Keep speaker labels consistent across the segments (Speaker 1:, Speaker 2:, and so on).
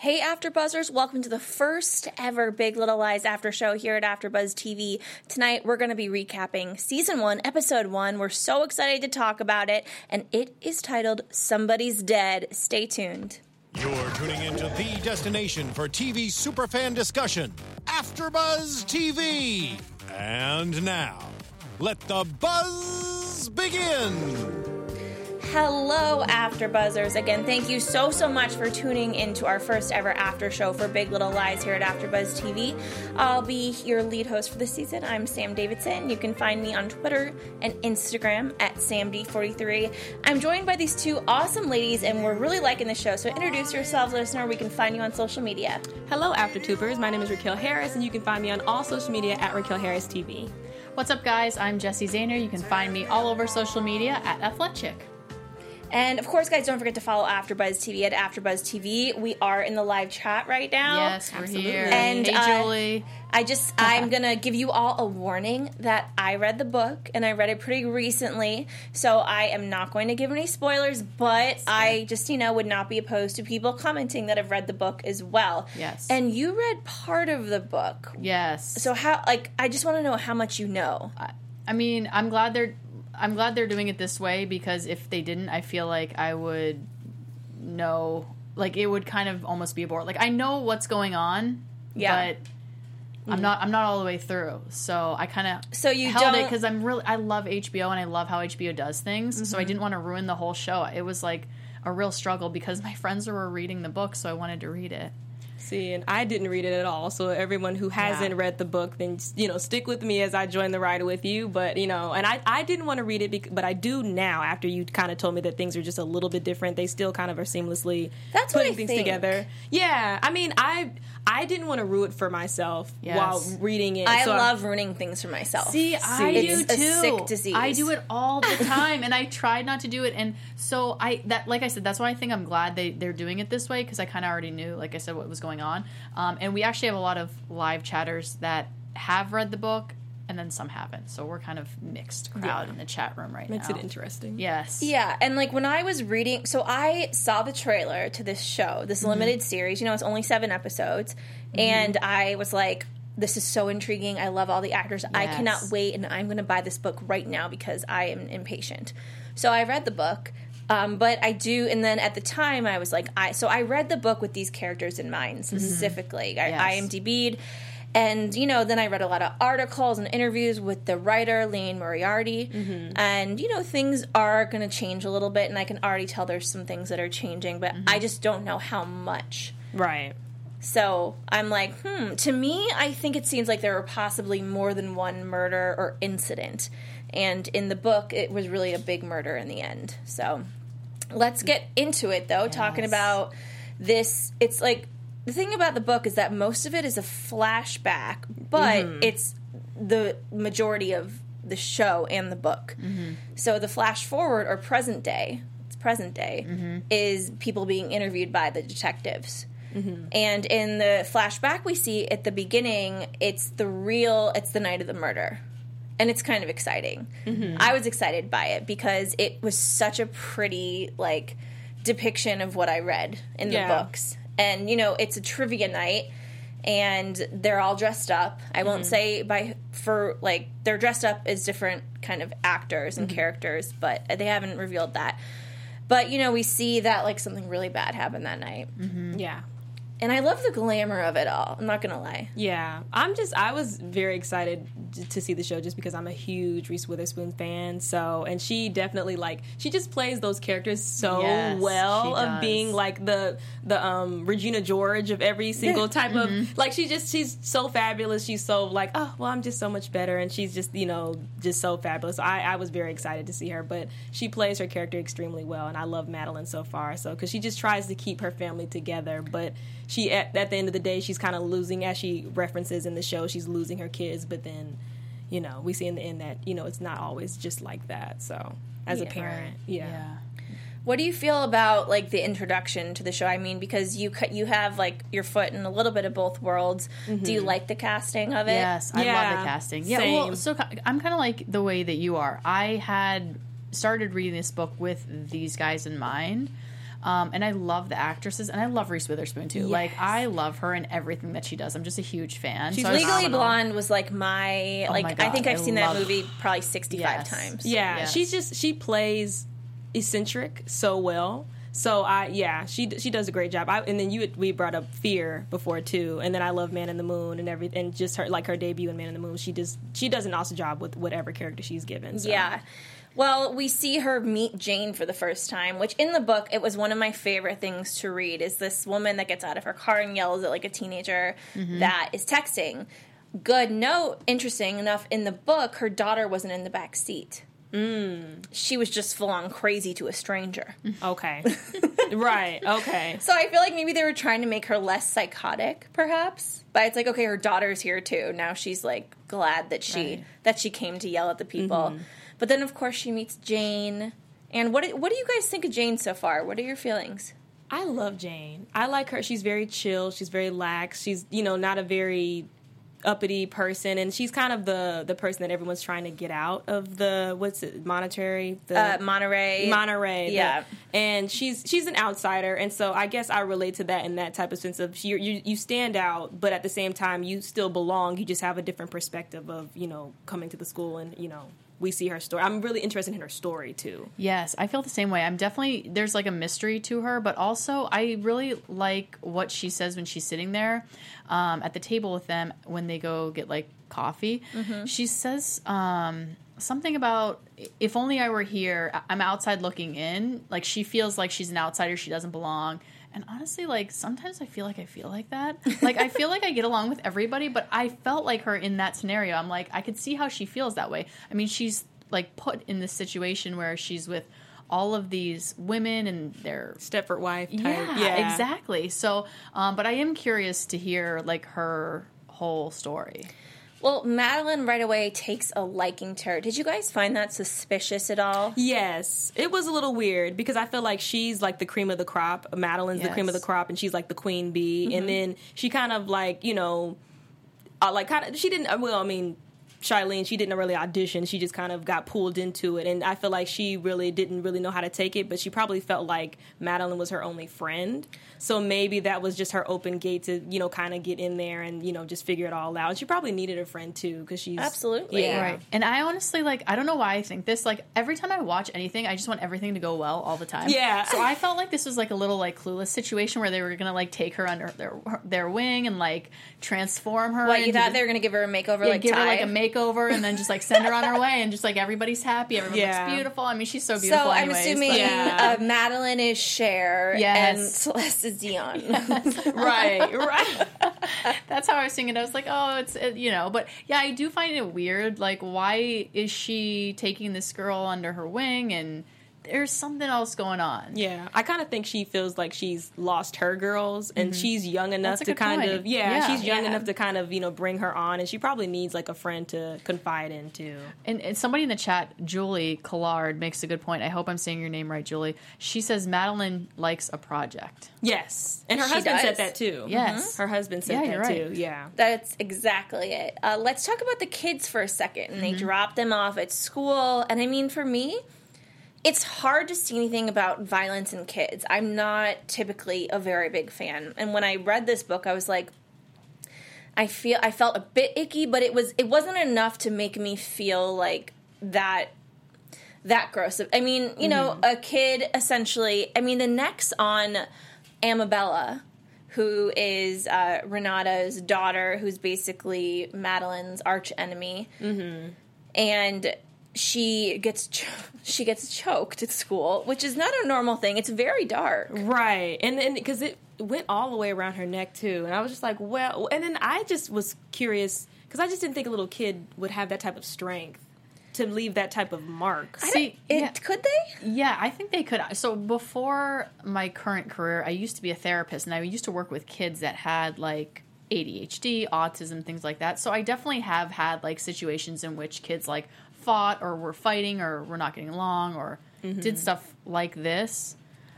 Speaker 1: Hey AfterBuzzers, welcome to the first ever Big Little Lies after show here at AfterBuzz TV. Tonight we're going to be recapping Season 1, Episode 1. We're so excited to talk about it, and it is titled Somebody's Dead. Stay tuned.
Speaker 2: You're tuning into the destination for TV superfan discussion, AfterBuzz TV. And now, let the buzz begin.
Speaker 1: Hello, AfterBuzzers. Again, thank you so much for tuning into our first ever after show for Big Little Lies here at AfterBuzz TV. I'll be your lead host for this season. I'm Sam Davidson. You can find me on Twitter and Instagram at SamD43. I'm joined by these two awesome ladies, and we're really liking the show. So introduce yourselves, listener. We can find you on social media.
Speaker 3: Hello, AfterTubers. My name is Raquel Harris, and you can find me on all social media at Raquel Harris TV.
Speaker 4: What's up, guys? I'm Jessie Zahner. You can find me all over social media at Athletic.
Speaker 1: And, of course, guys, don't forget to follow AfterBuzz TV at AfterBuzz TV. We are in the live chat right now.
Speaker 4: Yes, we're here.
Speaker 1: And,
Speaker 4: hey, Julie.
Speaker 1: I'm going to give you all a warning that I read the book, and I read it pretty recently, so I am not going to give any spoilers, but I just, would not be opposed to people commenting that have read the book as well.
Speaker 4: Yes.
Speaker 1: And you read part of the book.
Speaker 4: Yes.
Speaker 1: So I just want to know how much you know.
Speaker 4: I mean, I'm glad they're doing it this way, because if they didn't, I feel like I would know, like, it would kind of almost be a bore. Like, I know what's going on, but I'm not all the way through. So I kind of held it because I love HBO and I love how HBO does things. Mm-hmm. So I didn't want to ruin the whole show. It was like a real struggle because my friends were reading the book, so I wanted to read it.
Speaker 3: See, and I didn't read it at all. So everyone who hasn't read the book, then, stick with me as I join the ride with you. But, and I didn't want to read it, but I do now, after you kind of told me that things are just a little bit different. They still kind of are seamlessly putting things together. Yeah. I mean, I didn't want to ruin it for myself while reading it.
Speaker 1: I love ruining things for myself.
Speaker 4: See, I do too.
Speaker 1: It's a sick disease.
Speaker 4: I do it all the time, and I tried not to do it. And so like I said, that's why I think I'm glad they're doing it this way, because I kind of already knew, like I said, what was going on. And we actually have a lot of live chatters that have read the book, and then some haven't. So we're kind of mixed crowd in the chat room right now.
Speaker 3: Makes it interesting.
Speaker 4: Yes.
Speaker 1: Yeah, and when I was reading, so I saw the trailer to this show, this limited series. It's only 7 episodes, and I was like, this is so intriguing. I love all the actors. Yes. I cannot wait, and I'm going to buy this book right now because I am impatient. So I read the book. But I do, and then at the time I was like, I read the book with these characters in mind specifically. I IMDb'd, and then I read a lot of articles and interviews with the writer Liane Moriarty, and things are going to change a little bit, and I can already tell there's some things that are changing, but I just don't know how much.
Speaker 3: Right.
Speaker 1: So I'm like, to me, I think it seems like there were possibly more than one murder or incident, and in the book it was really a big murder in the end. So let's get into it, though, talking about this. It's like, the thing about the book is that most of it is a flashback, but it's the majority of the show and the book. So the flash forward, or present day, is people being interviewed by the detectives. And in the flashback we see at the beginning, it's the night of the murder. And it's kind of exciting. I was excited by it because it was such a pretty, depiction of what I read in the books. And, it's a trivia night, and they're all dressed up. I won't say they're dressed up as different kind of actors and characters, but they haven't revealed that. But, we see that, something really bad happened that night.
Speaker 3: Yeah.
Speaker 1: And I love the glamour of it all. I'm not going to lie.
Speaker 3: Yeah. I was very excited to see the show just because I'm a huge Reese Witherspoon fan. So, and she definitely, she just plays those characters so well, of being the Regina George of every single type of, she's so fabulous. She's so I'm just so much better. And she's just, just so fabulous. So I was very excited to see her, but she plays her character extremely well. And I love Madeline so far. So, because she just tries to keep her family together, but she, at the end of the day, she's kind of losing, as she references in the show, she's losing her kids, but then, we see in the end that, it's not always just like that, so, as a parent,
Speaker 1: What do you feel about, the introduction to the show? I mean, because you have, your foot in a little bit of both worlds. Do you like the casting of it?
Speaker 4: Yes, I love the casting. Yeah,
Speaker 3: same.
Speaker 4: Well, so I'm kind of like the way that you are. I had started reading this book with these guys in mind. And I love the actresses, and I love Reese Witherspoon too.
Speaker 1: Yes.
Speaker 4: Like, I love her in everything that she does. I'm just a huge fan.
Speaker 1: She's
Speaker 4: so
Speaker 1: Legally Blonde was like my
Speaker 4: my
Speaker 1: I
Speaker 4: God,
Speaker 1: think I've seen that
Speaker 4: love-
Speaker 1: movie probably 65
Speaker 4: Yes.
Speaker 1: times.
Speaker 3: Yeah,
Speaker 4: Yes.
Speaker 3: she plays eccentric so well. So she does a great job. And then we brought up Fear before too, and then I love Man in the Moon and everything. And just her debut in Man in the Moon, she does an awesome job with whatever character she's given. So.
Speaker 1: Yeah. Well, we see her meet Jane for the first time, which in the book, it was one of my favorite things to read, is this woman that gets out of her car and yells at like a teenager that is texting. Good note, interesting enough, in the book, her daughter wasn't in the back seat. She was just full on crazy to a stranger.
Speaker 3: Okay. Right. Okay.
Speaker 1: So I feel like maybe they were trying to make her less psychotic, perhaps. But it's like, okay, her daughter's here too. Now she's like glad that she came to yell at the people. But then of course she meets Jane. And what do you guys think of Jane so far? What are your feelings?
Speaker 3: I love Jane. I like her. She's very chill. She's very lax. She's, not a very uppity person, and she's kind of the person that everyone's trying to get out of the Monterey,
Speaker 1: Yeah.
Speaker 3: And she's an outsider, and so I guess I relate to that in that type of sense of you stand out, but at the same time you still belong. You just have a different perspective of coming to the school, and we see her story. I'm really interested in her story too.
Speaker 4: Yes, I feel the same way. There's like a mystery to her, but also I really like what she says when she's sitting there at the table with them when they go get like coffee. She says something about, if only I were here, I'm outside looking in. Like, she feels like she's an outsider, she doesn't belong. And honestly, like, sometimes I feel like that. Like, I feel like I get along with everybody, but I felt like her in that scenario. I'm like, I could see how she feels that way. I mean, she's, like, put in this situation where she's with all of these women and their
Speaker 3: Stepford wife type.
Speaker 4: Yeah, exactly. So, but I am curious to hear, like, her whole story.
Speaker 1: Well, Madeline right away takes a liking to her. Did you guys find that suspicious at all?
Speaker 3: Yes. It was a little weird because I feel like she's like the cream of the crop. Madeline's the cream of the crop, and she's like the queen bee. And then she kind of like, she didn't, Charlene, she didn't really audition. She just kind of got pulled into it. And I feel like she really didn't really know how to take it, but she probably felt like Madeline was her only friend. So maybe that was just her open gate to, kind of get in there and, just figure it all out. And she probably needed a friend, too, because she's...
Speaker 1: Absolutely.
Speaker 4: Yeah. Right. And I honestly, I don't know why I think this. Like, every time I watch anything, I just want everything to go well all the time.
Speaker 3: Yeah.
Speaker 4: So I felt like this was, a little, Clueless situation where they were going to, take her under their wing and, transform her.
Speaker 1: What, you thought they were going to give her a makeover,
Speaker 4: give her, a makeover and then just, send her on her way and just, everybody's happy. Everyone looks beautiful. I mean, she's so beautiful
Speaker 1: So
Speaker 4: anyways,
Speaker 1: I'm assuming Madeline is Cher and Celeste is Dion.
Speaker 3: Right.
Speaker 4: That's how I was thinking. I was like, oh, but yeah, I do find it weird. Like, why is she taking this girl under her wing? And there's something else going on.
Speaker 3: Yeah. I kind of think she feels like she's lost her girls, and she's young enough to kind of, she's young enough to kind of, bring her on, and she probably needs a friend to confide in too.
Speaker 4: And somebody in the chat, Julie Collard, makes a good point. I hope I'm saying your name right, Julie. She says Madeline likes a project.
Speaker 3: Yes. And her husband said that too.
Speaker 4: Yes.
Speaker 3: Her husband said that too. Yeah.
Speaker 1: That's exactly it. Let's talk about the kids for a second. And they drop them off at school. And I mean, for me, it's hard to see anything about violence in kids. I'm not typically a very big fan. And when I read this book, I was like, I felt a bit icky, but it wasn't enough to make me feel like that gross. I mean, a kid essentially, the next on Amabella, who is Renata's daughter, who's basically Madeline's arch enemy. And she gets choked at school, which is not a normal thing. It's very dark.
Speaker 3: Right. And because it went all the way around her neck, too. And I was just like, well... And then I just was curious, because I just didn't think a little kid would have that type of strength to leave that type of mark.
Speaker 1: Could they?
Speaker 4: Yeah, I think they could. So before my current career, I used to be a therapist, and I used to work with kids that had, ADHD, autism, things like that. So I definitely have had, situations in which kids, fought or were fighting or were not getting along or did stuff like this.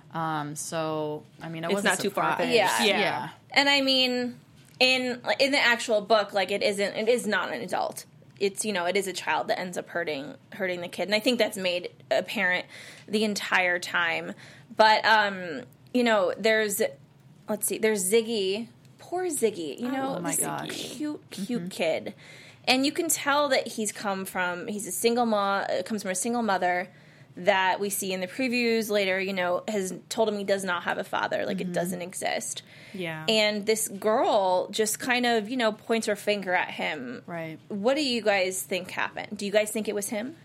Speaker 4: So, I wasn't
Speaker 3: not too far fetched.
Speaker 1: Yeah. And in the actual book, it is not an adult. It's, it is a child that ends up hurting the kid. And I think that's made apparent the entire time. But, there's Ziggy. Poor Ziggy.
Speaker 4: my gosh.
Speaker 1: Cute kid. And you can tell that he's comes from a single mother that we see in the previews later, has told him he does not have a father. Like, it doesn't exist.
Speaker 3: Yeah.
Speaker 1: And this girl just kind of, points her finger at him.
Speaker 4: Right.
Speaker 1: What do you guys think happened? Do you guys think it was him?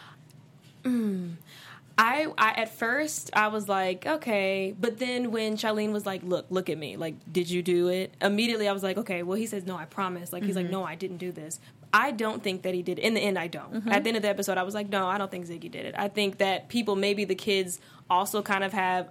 Speaker 3: I at first I was like, okay, but then when Charlene was like, look at me, like, did you do it? Immediately I was like, okay, well, he says, no, I promise. Like, he's like, no, I didn't do this. I don't think that he did it. In the end, I don't. At the end of the episode, I was like, no, I don't think Ziggy did it. I think that people, maybe the kids also kind of have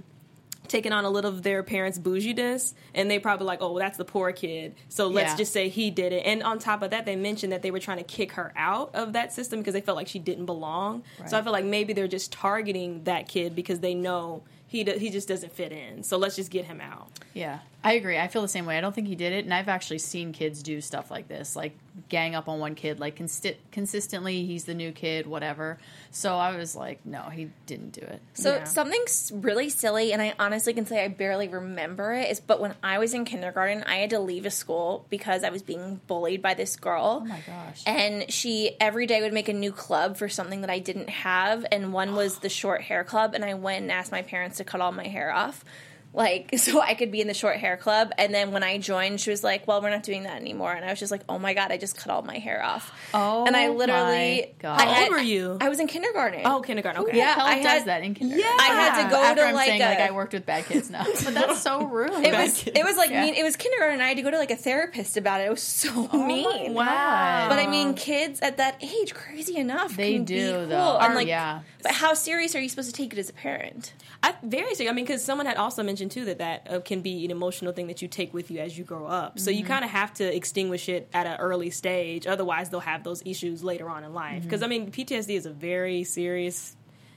Speaker 3: taken on a little of their parents' bougie-ness, and they probably like, oh, well, that's the poor kid, so let's just say he did it. And on top of that, they mentioned that they were trying to kick her out of that system because they felt like she didn't belong. Right. So I feel like maybe they're just targeting that kid because they know he just doesn't fit in. So let's just get him out.
Speaker 4: Yeah, I agree. I feel the same way. I don't think he did it, and I've actually seen kids do stuff like this, like gang up on one kid, like consistently, he's the new kid, whatever. So I was like, no, he didn't do it.
Speaker 1: So something really silly, and I honestly can say I barely remember it, but when I was in kindergarten, I had to leave a school because I was being bullied by this girl.
Speaker 4: Oh my gosh.
Speaker 1: And she every day would make a new club for something that I didn't have, and one was the short hair club, and I went and asked my parents to cut all my hair off. Like, so I could be in the short hair club. And then when I joined, she was like, well, we're not doing that anymore. And I was just like, oh my God, I just cut all my hair off.
Speaker 4: Oh,
Speaker 1: and I literally...
Speaker 3: How old were you?
Speaker 1: I was in kindergarten.
Speaker 3: Oh, kindergarten, okay.
Speaker 1: Yeah,
Speaker 4: Who does that in kindergarten?
Speaker 1: Yeah. I had to go
Speaker 4: After
Speaker 1: to
Speaker 4: I'm saying, I worked with bad kids now. But that's so rude.
Speaker 1: It was like mean. It was kindergarten, and I had to go to like a therapist about it. It was so mean.
Speaker 4: Wow.
Speaker 1: But I mean, kids at that age, crazy enough,
Speaker 4: they
Speaker 1: can
Speaker 4: do,
Speaker 1: be cool.
Speaker 4: though.
Speaker 1: And but how serious are you supposed to take it as a parent?
Speaker 3: Very serious. I mean, because someone had also mentioned, too, that can be an emotional thing that you take with you as you grow up. So you kind of have to extinguish it at an early stage. Otherwise, they'll have those issues later on in life. Because, I mean, PTSD is a very serious.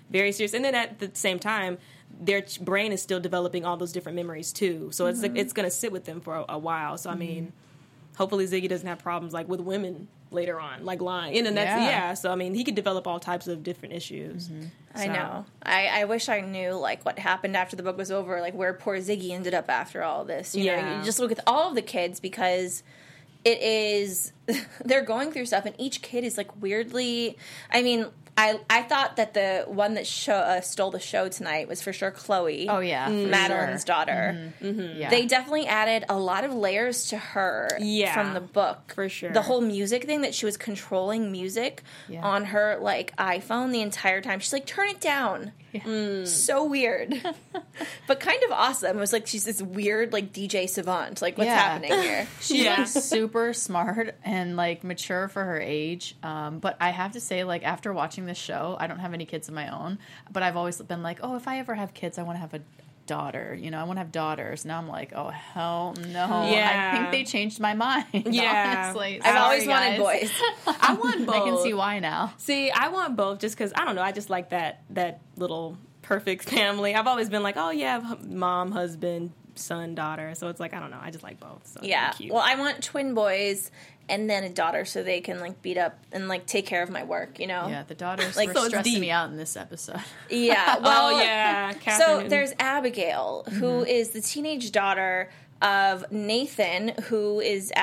Speaker 3: And then at the same time, their brain is still developing all those different memories, too. So it's going to sit with them for a while. So, I mean, hopefully Ziggy doesn't have problems, like, with women later on, like lying. And that's, so, I mean, he could develop all types of different issues.
Speaker 1: I know. I wish I knew, like, what happened after the book was over, like, where poor Ziggy ended up after all this. You know, you just look at all of the kids because it is, they're going through stuff, and each kid is, like, weirdly, I mean, I thought that the one that stole the show tonight was for sure Chloe.
Speaker 4: Oh, yeah.
Speaker 1: Madeline's daughter.
Speaker 4: Yeah.
Speaker 1: They definitely added a lot of layers to her from the book.
Speaker 3: For sure.
Speaker 1: The whole music thing, that she was controlling music on her, like, iPhone the entire time. She's like, turn it down. Yeah. So weird. But kind of awesome. It was like she's this weird, like, DJ savant. Like, what's happening here?
Speaker 4: She's like super smart and, like, mature for her age. But I have to say, like, after watching this show, I don't have any kids of my own, but I've always been like, oh, if I ever have kids, I want to have a daughter. You know, I want to have daughters. Now I'm like, oh, hell no.
Speaker 3: Yeah.
Speaker 4: I think they changed my mind.
Speaker 3: Yeah.
Speaker 4: Honestly.
Speaker 1: I've always
Speaker 4: guys.
Speaker 1: wanted boys.
Speaker 3: I want both.
Speaker 4: I can see why now.
Speaker 3: See, I want both just because, I don't know, I just like that little perfect family. I've always been like, oh, yeah, mom, husband, son, daughter. So it's like, I don't know, I just like both. So
Speaker 1: yeah.
Speaker 3: cute.
Speaker 1: Well, I want twin boys and then a daughter so they can, like, beat up and, like, take care of my work, you know?
Speaker 4: Yeah, the daughters
Speaker 1: like,
Speaker 4: were
Speaker 1: so
Speaker 4: stressing me out in this episode.
Speaker 1: Yeah. Well,
Speaker 3: Catherine.
Speaker 1: So there's Abigail, who is the teenage daughter of Nathan, who is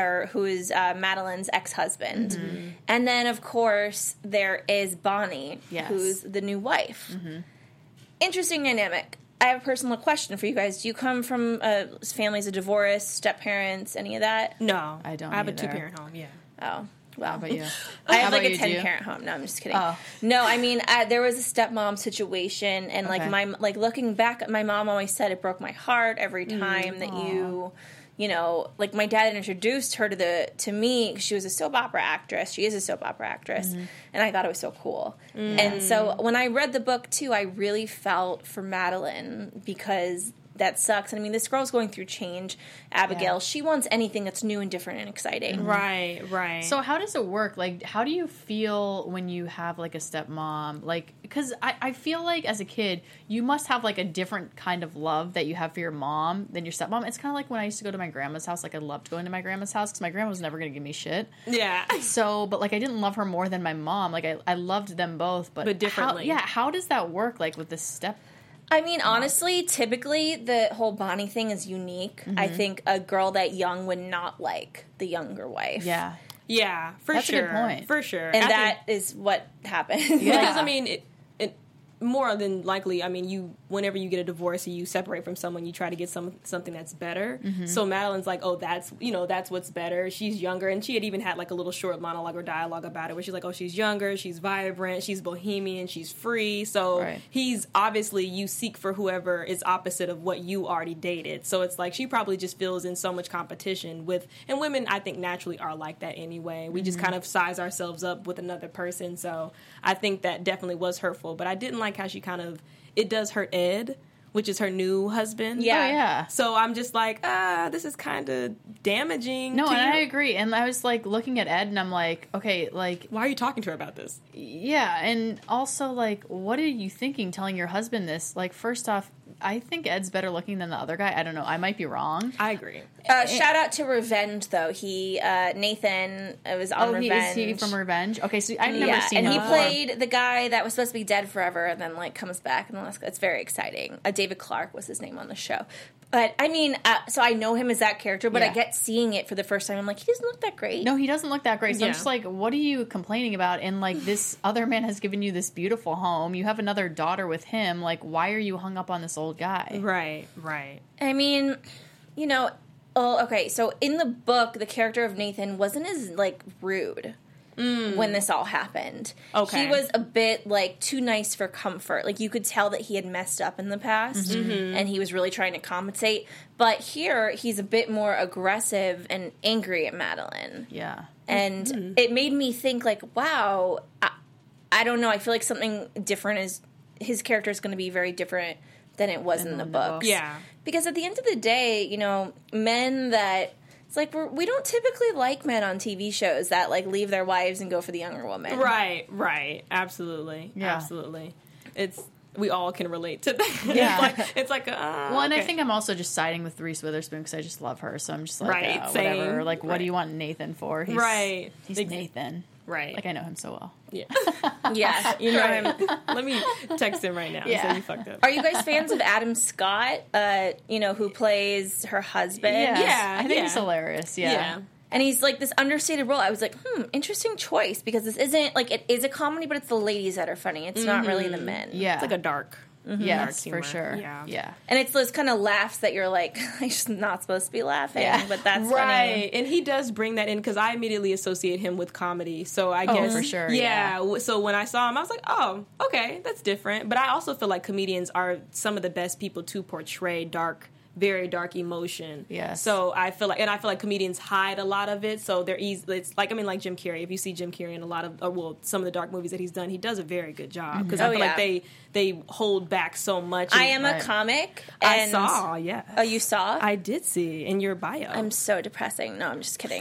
Speaker 1: Madeline's ex-husband. And then, of course, there is Bonnie, who's the new wife. Interesting dynamic. I have a personal question for you guys. Do you come from families of divorce, step-parents, any of that?
Speaker 3: No.
Speaker 4: I don't
Speaker 3: I have
Speaker 4: either.
Speaker 3: a 2-parent home,
Speaker 1: Oh. Well,
Speaker 4: How about you?
Speaker 1: I have
Speaker 4: How
Speaker 1: like a
Speaker 4: about you,
Speaker 1: 10-parent home. No, I'm just kidding.
Speaker 4: Oh.
Speaker 1: No, I mean, there was a stepmom situation, and like looking back, my mom always said it broke my heart every time that you know, like my dad introduced her to me. She was a soap opera actress. She is a soap opera actress, and I thought it was so cool. And so when I read the book too, I really felt for Madeline because that sucks. And I mean, this girl's going through change. Abigail, she wants anything that's new and different and exciting.
Speaker 3: Right.
Speaker 4: So how does it work? Like, how do you feel when you have, like, a stepmom? Like, because I feel like as a kid, you must have, like, a different kind of love that you have for your mom than your stepmom. It's kind of like when I used to go to my grandma's house. Like, I loved going to my grandma's house because my grandma was never going to give me shit.
Speaker 3: Yeah.
Speaker 4: So, but, like, I didn't love her more than my mom. Like, I loved them both. But
Speaker 3: differently.
Speaker 4: How does that work, like, with the step?
Speaker 1: I mean, honestly, typically the whole Bonnie thing is unique. I think a girl that young would not like the younger wife.
Speaker 4: Yeah.
Speaker 3: Yeah, for
Speaker 4: That's
Speaker 3: sure.
Speaker 4: a good point.
Speaker 3: For sure.
Speaker 1: And that is what happened.
Speaker 3: Yeah. Because, I mean, it more than likely, I mean, whenever you get a divorce or you separate from someone, you try to get something that's better. So Madeline's like, oh, that's what's better. She's younger, and she had even had like a little short monologue or dialogue about it, where she's like, oh, she's younger, she's vibrant, she's bohemian, she's free. So he's obviously, you seek for whoever is opposite of what you already dated. So it's like she probably just feels in so much competition with, and women I think naturally are like that anyway. We just kind of size ourselves up with another person. So I think that definitely was hurtful, but I didn't like how she it does hurt Ed, which is her new husband.
Speaker 1: Yeah.
Speaker 4: Oh, yeah.
Speaker 3: So I'm just like, this is kind of damaging.
Speaker 4: No, and I agree. And I was like looking at Ed, and I'm like, okay, like,
Speaker 3: why are you talking to her about this?
Speaker 4: Yeah, and also like, what are you thinking telling your husband this? Like, first off, I think Ed's better looking than the other guy. I don't know. I might be wrong.
Speaker 3: I agree.
Speaker 1: Shout out to Revenge, though. Nathan was on Revenge.
Speaker 4: Is he from Revenge? Okay, so I've never seen him.
Speaker 1: And he
Speaker 4: before.
Speaker 1: played the guy that was supposed to be dead forever and then, like, comes back. And it's very exciting. David Clark was his name on the show. But, I mean, so I know him as that character, but I get seeing it for the first time. I'm like, he doesn't look that great.
Speaker 4: No, he doesn't look that great. So I'm just like, what are you complaining about? And, like, this other man has given you this beautiful home. You have another daughter with him. Like, why are you hung up on this old guy?
Speaker 3: Right.
Speaker 1: I mean, okay, so in the book, the character of Nathan wasn't as, like, rude when this all happened.
Speaker 3: Okay.
Speaker 1: He was a bit, like, too nice for comfort. Like, you could tell that he had messed up in the past, and he was really trying to compensate. But here, he's a bit more aggressive and angry at Madeline.
Speaker 4: Yeah.
Speaker 1: And it made me think, like, wow, I don't know, I feel like something different is, his character is going to be very different than it was in the books.
Speaker 3: Yeah.
Speaker 1: Because at the end of the day, men that... It's like we don't typically like men on TV shows that, like, leave their wives and go for the younger woman.
Speaker 3: Right. Absolutely.
Speaker 4: Yeah.
Speaker 3: Absolutely. We all can relate to that.
Speaker 4: Yeah.
Speaker 3: It's like
Speaker 4: well, and I think I'm also just siding with Reese Witherspoon because I just love her. So I'm just like, whatever.
Speaker 3: Same.
Speaker 4: Like, what do you want Nathan for? He's Nathan.
Speaker 3: Right.
Speaker 4: Like, I know him so well.
Speaker 3: Yeah.
Speaker 1: Yeah, you know him.
Speaker 3: Let me text him right now and say you fucked up.
Speaker 1: Are you guys fans of Adam Scott, who plays her husband?
Speaker 3: Yeah.
Speaker 4: I think he's hilarious. Yeah.
Speaker 1: And he's, like, this understated role. I was like, interesting choice, because this isn't, like, it is a comedy, but it's the ladies that are funny. It's not really the men.
Speaker 4: Yeah.
Speaker 3: It's like a dark.
Speaker 4: Yes,
Speaker 3: humor.
Speaker 4: for sure.
Speaker 3: Yeah.
Speaker 1: And it's those kind of laughs that you're like, I'm just not supposed to be laughing, but that's
Speaker 3: right.
Speaker 1: funny.
Speaker 3: And he does bring that in because I immediately associate him with comedy. So I guess
Speaker 4: for sure.
Speaker 3: Yeah. So when I saw him, I was like, oh, okay, that's different. But I also feel like comedians are some of the best people to portray very dark emotion.
Speaker 4: Yes.
Speaker 3: So I feel like comedians hide a lot of it. So they're easy. It's like, like Jim Carrey. If you see Jim Carrey in a lot of, some of the dark movies that he's done, he does a very good job. Because I feel like they hold back so much.
Speaker 1: I am a comic.
Speaker 3: And I saw, yeah.
Speaker 1: Oh, you saw?
Speaker 3: I did see in your bio.
Speaker 1: I'm so depressing. No, I'm just kidding.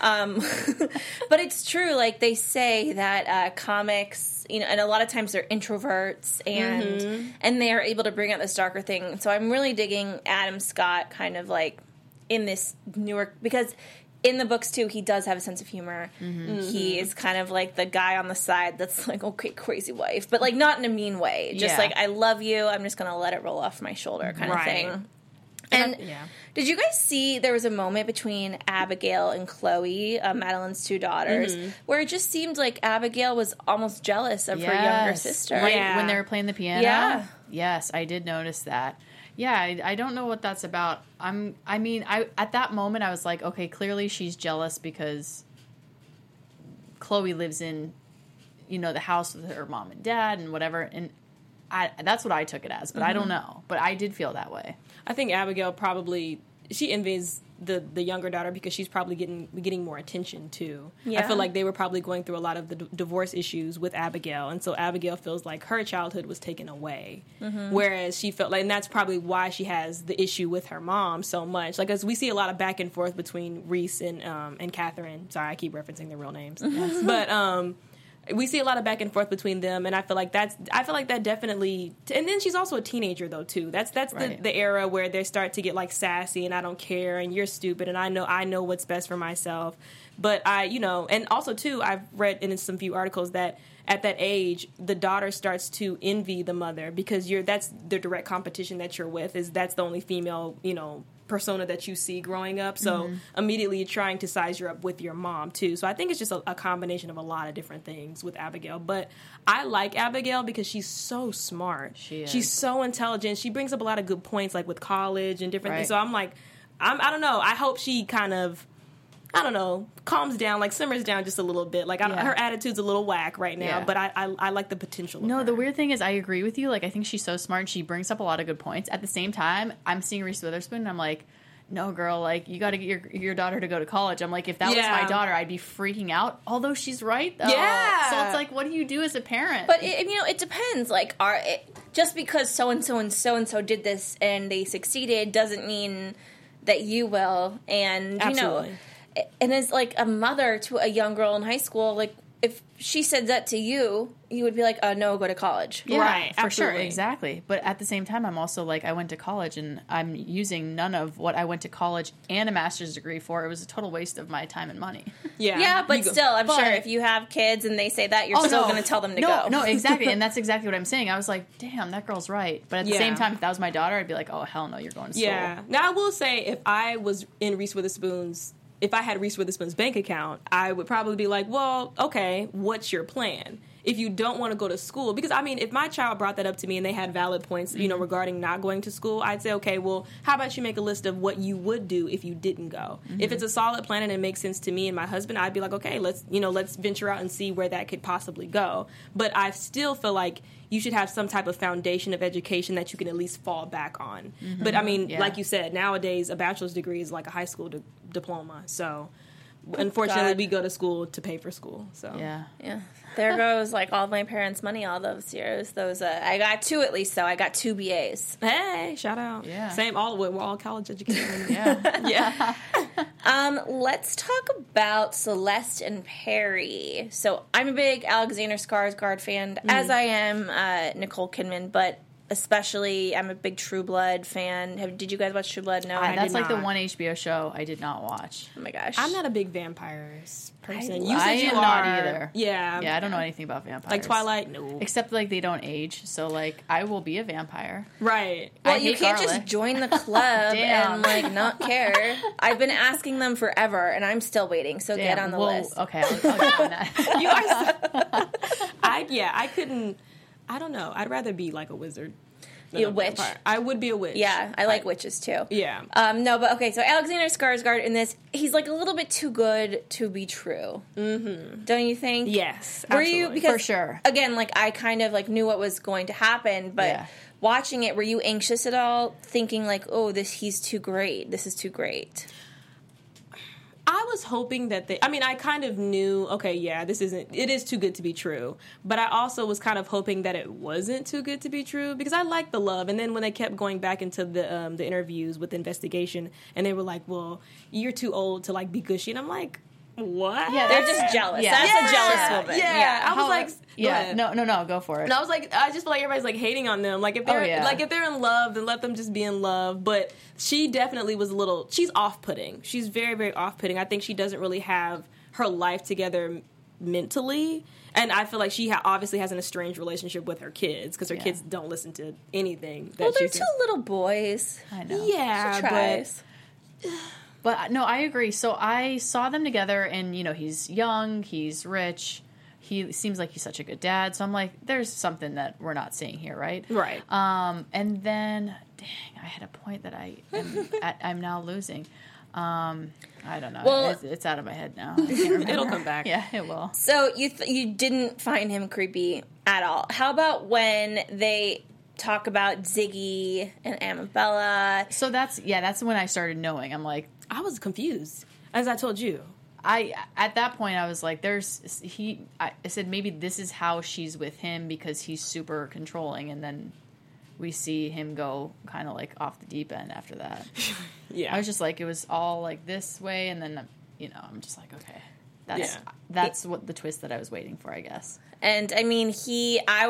Speaker 1: But it's true. Like, they say that comics, and a lot of times they're introverts, and they are able to bring out this darker thing. So I'm really digging Adam Scott kind of, like, in this newer, because in the books too, he does have a sense of humor. He is kind of like the guy on the side that's like, okay, crazy wife, but, like, not in a mean way. Just like, I love you, I'm just going to let it roll off my shoulder kind of thing. And did you guys see there was a moment between Abigail and Chloe, Madeline's two daughters, where it just seemed like Abigail was almost jealous of her younger sister?
Speaker 4: Right, when they were playing the piano?
Speaker 1: Yeah.
Speaker 4: Yes, I did notice that. Yeah, I don't know what that's about. At that moment, I was like, okay, clearly she's jealous because Chloe lives in, the house with her mom and dad and whatever, and that's what I took it as, but I don't know. But I did feel that way.
Speaker 3: I think Abigail she envies the younger daughter because she's probably getting more attention too.
Speaker 1: Yeah.
Speaker 3: I feel like they were probably going through a lot of the divorce issues with Abigail, and so Abigail feels like her childhood was taken away, whereas she felt like, and that's probably why she has the issue with her mom so much. Like, as we see a lot of back and forth between Reese and Catherine. Sorry, I keep referencing their real names, but we see a lot of back and forth between them, and I feel like that definitely. And then she's also a teenager though too. That's right. the era where they start to get like sassy and I don't care and you're stupid and I know what's best for myself. But and also too, I've read in some few articles that at that age, the daughter starts to envy the mother because that's the direct competition that you're with. That's the only female, persona that you see growing up. So immediately you're trying to size her up with your mom too. So I think it's just a combination of a lot of different things with Abigail. But I like Abigail because she's so smart.
Speaker 4: She is.
Speaker 3: She's so intelligent. She brings up a lot of good points, like with college and different things. So I'm like, I don't know. I hope she kind of, I don't know, calms down, like simmers down just a little bit. Like her attitude's a little whack right now, but I like the potential of her.
Speaker 4: The weird thing is I agree with you. Like, I think she's so smart and she brings up a lot of good points. At the same time, I'm seeing Reese Witherspoon and I'm like, no, girl, like, you got to get your daughter to go to college. I'm like, if that was my daughter, I'd be freaking out. Although she's right, though.
Speaker 3: Yeah.
Speaker 4: So it's like, what do you do as a parent?
Speaker 1: But, it depends. Like, just because so-and-so and so-and-so did this and they succeeded doesn't mean that you will. And,
Speaker 3: Absolutely.
Speaker 1: And as, like, a mother to a young girl in high school, like, if she said that to you, you would be like, no, go to college.
Speaker 4: Yeah,
Speaker 3: right,
Speaker 4: for
Speaker 3: absolutely.
Speaker 4: sure, exactly. But at the same time, I'm also like, I went to college, and I'm using none of what I went to college and a master's degree for. It was a total waste of my time and money.
Speaker 1: Yeah, but still, I'm sure if you have kids and they say that, you're still going to tell them to go.
Speaker 4: No, exactly, and that's exactly what I'm saying. I was like, damn, that girl's right. But at the same time, if that was my daughter, I'd be like, oh, hell no, you're going to school.
Speaker 3: Yeah. Now, I will say, if I had Reese Witherspoon's bank account, I would probably be like, well, okay, what's your plan? If you don't want to go to school, because if my child brought that up to me and they had valid points, regarding not going to school, I'd say, okay, well, how about you make a list of what you would do if you didn't go? If it's a solid plan and it makes sense to me and my husband, I'd be like, okay, let's venture out and see where that could possibly go. But I still feel like you should have some type of foundation of education that you can at least fall back on. But like you said, nowadays a bachelor's degree is like a high school diploma. So unfortunately, we go to school to pay for school. So
Speaker 1: yeah. There goes like all my parents' money all those years. I got 2 at least, though. I got 2 BAs.
Speaker 3: Hey, shout out.
Speaker 4: Yeah.
Speaker 3: Same. We're all college educated.
Speaker 4: Yeah.
Speaker 1: Let's talk about Celeste and Perry. So I'm a big Alexander Skarsgård fan, as I am Nicole Kidman, but especially I'm a big True Blood fan. Did you guys watch True Blood? No,
Speaker 4: that's like the one HBO show I did not watch.
Speaker 1: Oh my gosh,
Speaker 3: I'm not a big vampires person.
Speaker 4: I am not either.
Speaker 3: Yeah,
Speaker 4: I don't know anything about vampires.
Speaker 3: Like Twilight, no.
Speaker 4: Except like they don't age, so like I will be a vampire.
Speaker 3: Right.
Speaker 1: Well, you can't just join the club and like not care. I've been asking them forever, and I'm still waiting. So get on the list.
Speaker 4: Okay, I'll get on that.
Speaker 3: You are. I couldn't. I don't know. I'd rather be like a wizard.
Speaker 1: A witch.
Speaker 3: Vampire. I would be a witch.
Speaker 1: Yeah, I like witches too.
Speaker 3: Yeah.
Speaker 1: No, but okay, so Alexander Skarsgård in this, he's like a little bit too good to be true. Mm-hmm. Don't you think?
Speaker 3: Yes,
Speaker 1: absolutely. Were you, because,
Speaker 4: for sure.
Speaker 1: Again, like I kind of like knew what was going to happen, but watching it, were you anxious at all? Thinking like, oh, he's too great. This is too great.
Speaker 3: I was hoping that I kind of knew, okay, yeah, it is too good to be true. But I also was kind of hoping that it wasn't too good to be true because I liked the love. And then when they kept going back into the interviews with the investigation and they were like, well, you're too old to like be gushy. And I'm like, what?
Speaker 1: Yeah, they're just jealous. Yeah. That's a jealous woman.
Speaker 3: Yeah. I was like,
Speaker 4: no, go for it.
Speaker 3: And I was like, I just feel like everybody's like hating on them. Like if they're if they're in love, then let them just be in love. But she definitely was she's off-putting. She's very, very off-putting. I think she doesn't really have her life together mentally. And I feel like she obviously has an estranged relationship with her kids because her kids don't listen to anything.
Speaker 1: Well, they're 2 little boys.
Speaker 4: I know.
Speaker 3: Yeah,
Speaker 1: she tries.
Speaker 4: But no, I agree. So I saw them together, and he's young, he's rich, he seems like he's such a good dad. So I'm like, there's something that we're not seeing here, right?
Speaker 3: Right.
Speaker 4: And then, dang, I had a point that I'm now losing. I don't know.
Speaker 1: Well,
Speaker 4: it's out of my head now.
Speaker 3: It'll come back.
Speaker 4: Yeah, it will.
Speaker 1: So you didn't find him creepy at all. How about when they talk about Ziggy and Amabella?
Speaker 4: So that's when I started knowing. I'm like,
Speaker 3: I was confused, as I told you.
Speaker 4: At that point I was like, I said maybe this is how she's with him because he's super controlling, and then we see him go kind of like off the deep end after that. Yeah, I was just like, it was all like this way, and then I'm just like, okay. That's what the twist that I was waiting for, I guess.
Speaker 1: And I mean, I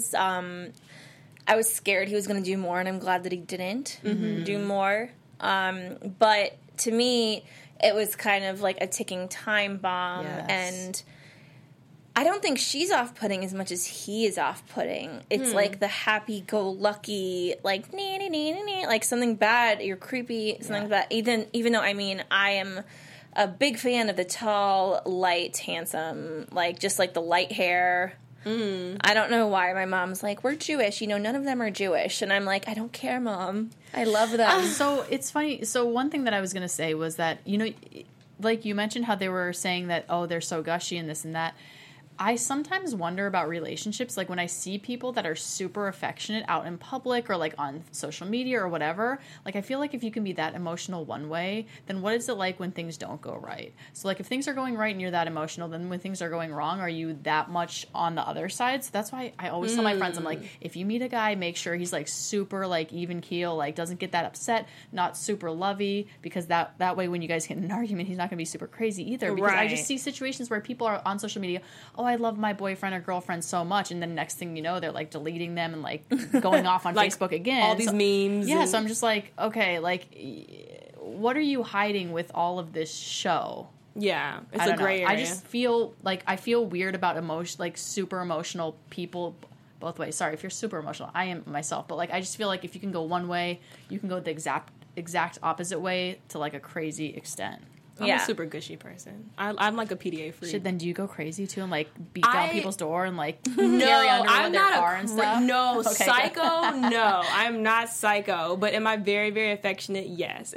Speaker 1: was scared he was going to do more, and I'm glad that he didn't do more. But to me, it was kind of like a ticking time bomb, and I don't think she's off-putting as much as he is off-putting. It's like the happy-go-lucky, like, like something bad, you're creepy, something bad. Even though, I mean, I am a big fan of the tall, light, handsome, like, just like the light hair. I don't know why my mom's like, we're Jewish, none of them are Jewish. And I'm like, I don't care, Mom. I love them.
Speaker 4: So it's funny. So one thing that I was going to say was that, like you mentioned how they were saying that, oh, they're so gushy and this and that. I sometimes wonder about relationships, like when I see people that are super affectionate out in public or like on social media or whatever, like I feel like if you can be that emotional one way, then what is it like when things don't go right? So like if things are going right and you're that emotional, then when things are going wrong, are you that much on the other side? So that's why I always tell my friends, I'm like, if you meet a guy, make sure he's like super like even keel, like doesn't get that upset, not super lovey, because that way when you guys get in an argument, he's not going to be super crazy either. Because I just see situations where people are on social media, oh, I love my boyfriend or girlfriend so much, and then next thing you know, they're like deleting them and like going off on like, Facebook again.
Speaker 3: All these memes.
Speaker 4: Yeah, so I'm just like, okay, like, what are you hiding with all of this show?
Speaker 3: Yeah, it's a gray area.
Speaker 4: I just feel like I feel weird about like super emotional people both ways. Sorry if you're super emotional. I am myself, but like I just feel like if you can go one way, you can go the exact opposite way to like a crazy extent.
Speaker 3: I'm a super gushy person. I'm like a PDA freak.
Speaker 4: Then do you go crazy too and like beat down people's door and like carry under
Speaker 3: I'm
Speaker 4: their
Speaker 3: not
Speaker 4: car and stuff?
Speaker 3: No, okay, psycho. No, I'm not psycho. But am I very, very affectionate? Yes.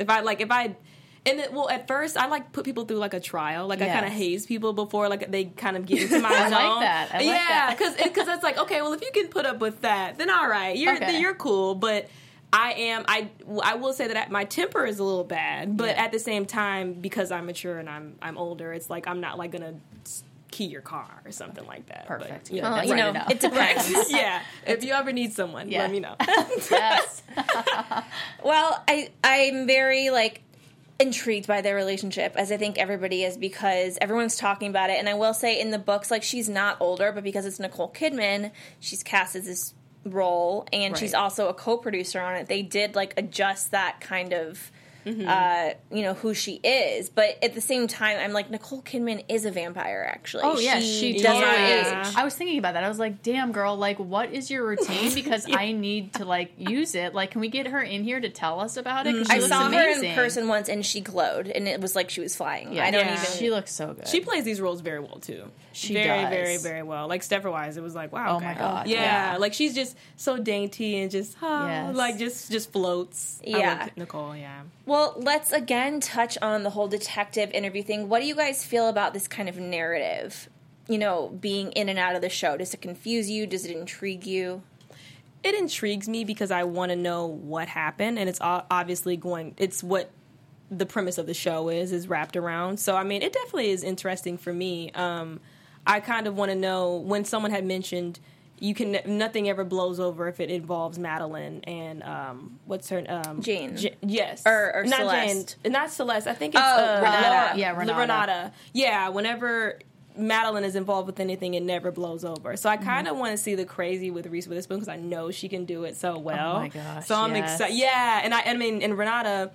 Speaker 3: At first I like put people through like a trial. Like I kind of haze people before like they kind of get into my zone.
Speaker 4: I like that. I like that.
Speaker 3: because it's like, okay, well if you can put up with that, then all right, you're cool. But I will say that my temper is a little bad, but at the same time, because I'm mature and I'm older, it's like I'm not like gonna key your car or something like that.
Speaker 4: Perfect.
Speaker 3: But,
Speaker 1: it depends.
Speaker 3: Yeah, if you ever need someone, let me know.
Speaker 4: Yes.
Speaker 1: Well, I'm very like intrigued by their relationship, as I think everybody is, because everyone's talking about it. And I will say in the books, like she's not older, but because it's Nicole Kidman, she's cast as this role, and she's also a co-producer on it. They did like adjust that kind of who she is, but at the same time I'm like, Nicole Kidman is a vampire actually.
Speaker 4: Oh yeah, she does not age. I was thinking about that. I was like, damn girl, like what is your routine? Because I need to like use it. Like, can we get her in here to tell us about it?
Speaker 1: I saw her in person once and she glowed and it was like she was flying.
Speaker 4: She looks so good.
Speaker 3: She plays these roles very well too.
Speaker 4: She
Speaker 3: very,
Speaker 4: does.
Speaker 3: very, very well. Like Stepford Wives, it was like, wow.
Speaker 4: Oh my god.
Speaker 3: Yeah, like she's just so dainty and just like just floats.
Speaker 1: Yeah,
Speaker 3: I love Nicole. Yeah.
Speaker 1: Well, let's again touch on the whole detective interview thing. What do you guys feel about this kind of narrative? Being in and out of the show. Does it confuse you? Does it intrigue you?
Speaker 3: It intrigues me because I want to know what happened, and it's obviously it's what the premise of the show is wrapped around. So, I mean, it definitely is interesting for me. I kind of want to know, when someone had mentioned nothing ever blows over if it involves Madeline and what's her
Speaker 1: Jane.
Speaker 3: Yes,
Speaker 1: or
Speaker 3: not
Speaker 1: Celeste.
Speaker 3: Jane, not Celeste. I think it's
Speaker 1: Renata.
Speaker 3: Renata. Yeah, whenever Madeline is involved with anything, it never blows over. So I kind of want to see the crazy with Reese Witherspoon because I know she can do it so well.
Speaker 4: Oh my gosh!
Speaker 3: So I'm excited. Yeah, and and Renata.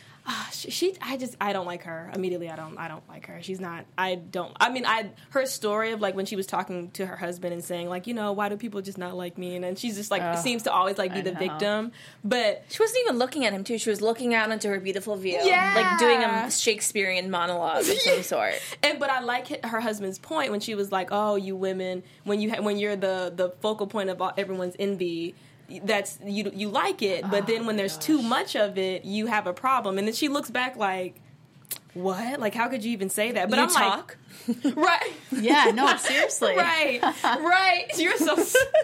Speaker 3: I don't like her immediately. I don't like her. She's not. Her story of like when she was talking to her husband and saying like, why do people just not like me? And then she's just like seems to always like be the victim. But
Speaker 1: she wasn't even looking at him too. She was looking out into her beautiful view,
Speaker 3: yeah,
Speaker 1: like doing a Shakespearean monologue of some sort.
Speaker 3: But I like her husband's point when she was like, oh, you women, when you're the focal point of everyone's envy. That's you like it, but then when there's too much of it, you have a problem. And then she looks back like, what? Like, how could you even say that? But
Speaker 1: I'm like,
Speaker 3: right?
Speaker 4: Yeah, no, seriously,
Speaker 3: right. You're so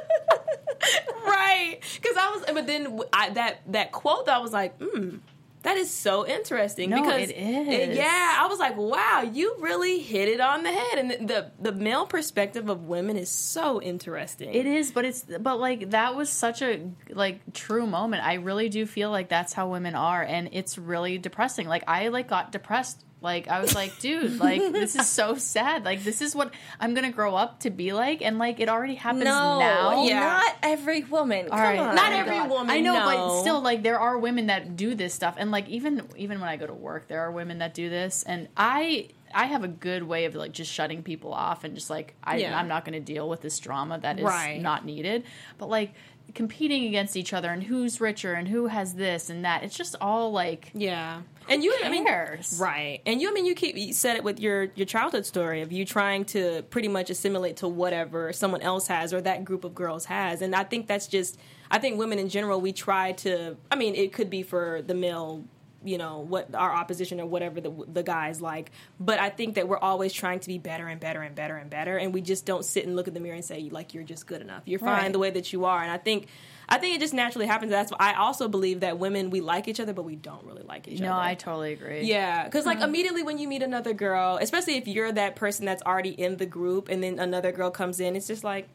Speaker 3: right. But then that quote, I was like, that is so interesting.
Speaker 4: No,
Speaker 3: because
Speaker 4: it is.
Speaker 3: I was like, wow, you really hit it on the head. And the male perspective of women is so interesting.
Speaker 4: It is, but like that was such a like true moment. I really do feel like that's how women are, and it's really depressing. Like I got depressed Like, I was like, dude, like, this is so sad. Like, this is what I'm going to grow up to be like. And, like, it already happens now.
Speaker 1: Yeah. Not every woman. Come on.
Speaker 3: Not every woman.
Speaker 4: I know,
Speaker 3: no.
Speaker 4: but still, like, there are women that do this stuff. And, like, even when I go to work, there are women that do this. And I have a good way of, like, just shutting people off and just, like, I'm not going to deal with this drama that is not needed. But, like, competing against each other and who's richer and who has this and that. It's just all, like...
Speaker 3: Yeah. And you,
Speaker 4: cares?
Speaker 3: Right. And you said it with your childhood story of you trying to pretty much assimilate to whatever someone else has or that group of girls has. And I think that's just, I think women in general, we try to, I mean, it could be for the male, you know, what our opposition or whatever the guys like. But I think that we're always trying to be better and better and better and better. And we just don't sit and look in the mirror and say, like, you're just good enough. You're fine the way that you are. And I think it just naturally happens. That's why I also believe that women, we like each other, but we don't really like each other.
Speaker 4: No, I totally agree.
Speaker 3: Yeah, because like immediately when you meet another girl, especially if you're that person that's already in the group and then another girl comes in, it's just like,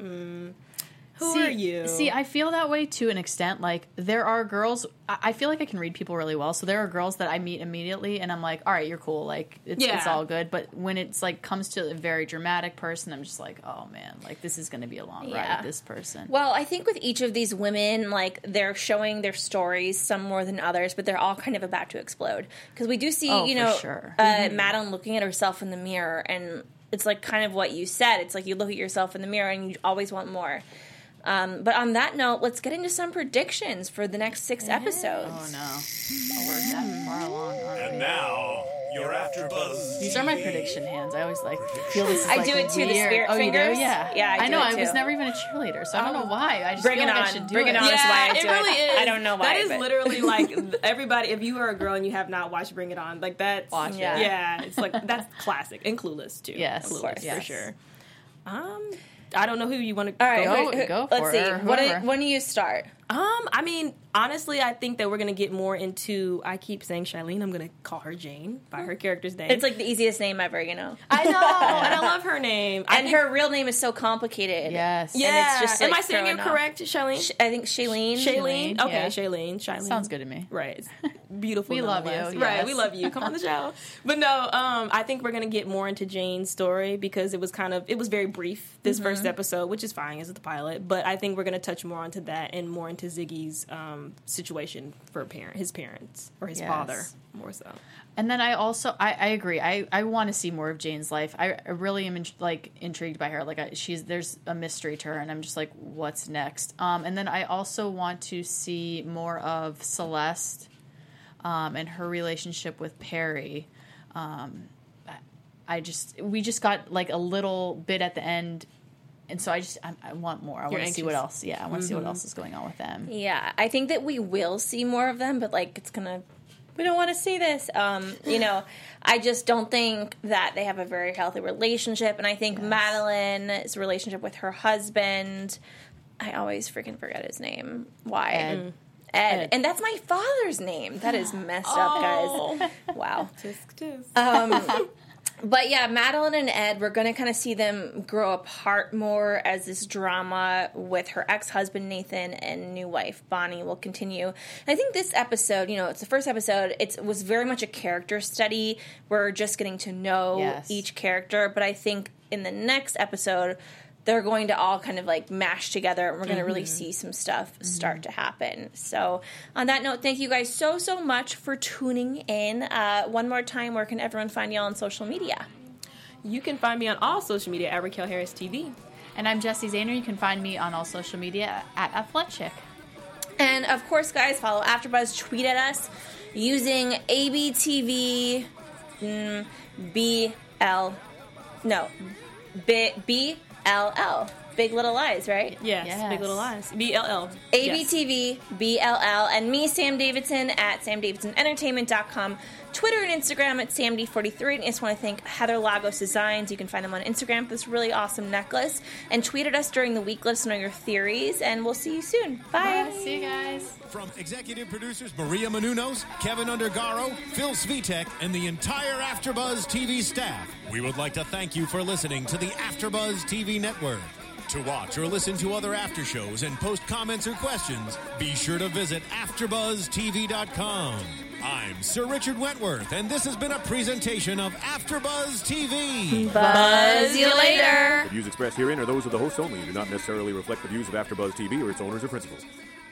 Speaker 3: who are you?
Speaker 4: See, I feel that way to an extent. Like, there are girls, I feel like I can read people really well, so there are girls that I meet immediately and I'm like, all right, you're cool, like, it's all good. But when it's like comes to a very dramatic person, I'm just like, oh man, like, this is going to be a long ride with this person.
Speaker 1: Well, I think with each of these women, like, they're showing their stories, some more than others, but they're all kind of about to explode. Because we do see, Madeline looking at herself in the mirror, and it's like kind of what you said. It's like you look at yourself in the mirror and you always want more. But on that note, let's get into some predictions for the next 6 episodes.
Speaker 4: Oh, no. Oh, we're that far along already.
Speaker 2: And now, your AfterBuzz.
Speaker 4: These are my prediction hands. I always, like, feel this is,
Speaker 1: I
Speaker 4: like,
Speaker 1: do it too,
Speaker 4: weird.
Speaker 1: the spirit fingers.
Speaker 4: You do? Yeah.
Speaker 1: Yeah, I
Speaker 4: know.
Speaker 1: do it too.
Speaker 4: I was never even a cheerleader, so I don't know why. I just
Speaker 1: Bring
Speaker 4: feel
Speaker 1: it
Speaker 4: like
Speaker 1: on.
Speaker 4: I should do
Speaker 1: Bring it on.
Speaker 3: Yeah,
Speaker 1: Is why I do
Speaker 3: it really is.
Speaker 1: I don't know why.
Speaker 3: That is literally like everybody. If you are a girl and you have not watched Bring It On, like that's
Speaker 4: watch it.
Speaker 3: Yeah, it's like that's classic and Clueless too.
Speaker 4: Yes,
Speaker 3: Clueless,
Speaker 4: of course,
Speaker 3: for sure. I don't know who you want to.
Speaker 1: All right,
Speaker 4: go for
Speaker 1: let's see.
Speaker 4: it.
Speaker 1: When do you start?
Speaker 3: I mean, honestly, I think that we're going to get more into, I keep saying Shailene, I'm going to call her Jane by her character's name.
Speaker 1: It's like the easiest name ever, you know.
Speaker 3: I know, and I love her name.
Speaker 1: And her real name is so complicated.
Speaker 4: Yes.
Speaker 3: Yeah.
Speaker 1: And it's just, like,
Speaker 3: am I saying it correct, Shailene?
Speaker 1: I think Shailene.
Speaker 3: Shailene? Okay,
Speaker 4: yeah.
Speaker 3: Shailene.
Speaker 4: Sounds good to me.
Speaker 3: Right. It's beautiful.
Speaker 4: We love you.
Speaker 3: Right,
Speaker 4: Yes.
Speaker 3: we love you. Come on the show. But no, I think we're going to get more into Jane's story because it was very brief, this first episode, which is fine as the pilot. But I think we're going to touch more onto that and more into Ziggy's situation for his parents or his father more so.
Speaker 4: And then I also I agree. I want to see more of Jane's life. I really am intrigued by her. Like there's a mystery to her, and I'm just like, what's next? And then I also want to see more of Celeste and her relationship with Perry. We just got like a little bit at the end. And so I want more. I want to see what else. Yeah, I want to see what else is going on with them.
Speaker 1: Yeah, I think that we will see more of them, but like we don't want to see this. I just don't think that they have a very healthy relationship. And I think Madeline's relationship with her husband, I always freaking forget his name. Why? Ed. And that's my father's name. That is messed up, guys. Wow.
Speaker 3: Tisk.
Speaker 1: But yeah, Madeline and Ed, we're going to kind of see them grow apart more as this drama with her ex-husband Nathan and new wife Bonnie will continue. And I think this episode, it's the first episode, it was very much a character study. We're just getting to know each character. But I think in the next episode, they're going to all kind of like mash together and we're going to really see some stuff start to happen. So on that note, thank you guys so much for tuning in. One more time, where can everyone find y'all on social media?
Speaker 3: You can find me on all social media at Raquel Harris TV.
Speaker 4: And I'm Jessie Zahner. You can find me on all social media at Athletic.
Speaker 1: And of course, guys, follow AfterBuzz. Tweet at us using ABTV BLL. Big Little Lies, right?
Speaker 3: Yes. Big Little Lies. BLL.
Speaker 1: ABTV, BLL, and me, Sam Davidson, at SamDavidsonEntertainment.com. Twitter and Instagram at SamD43. And I just want to thank Heather Lagos Designs. You can find them on Instagram for this really awesome necklace. And tweet at us during the week. Let us know your theories. And we'll see you soon. Bye.
Speaker 4: See you guys.
Speaker 2: From executive producers Maria Menounos, Kevin Undergaro, Phil Svitek, and the entire AfterBuzz TV staff, we would like to thank you for listening to the AfterBuzz TV network. To watch or listen to other after shows and post comments or questions, be sure to visit AfterBuzzTV.com. I'm Sir Richard Wentworth, and this has been a presentation of AfterBuzz TV.
Speaker 1: Buzz you later.
Speaker 5: The views expressed herein are those of the hosts only and do not necessarily reflect the views of AfterBuzz TV or its owners or principals.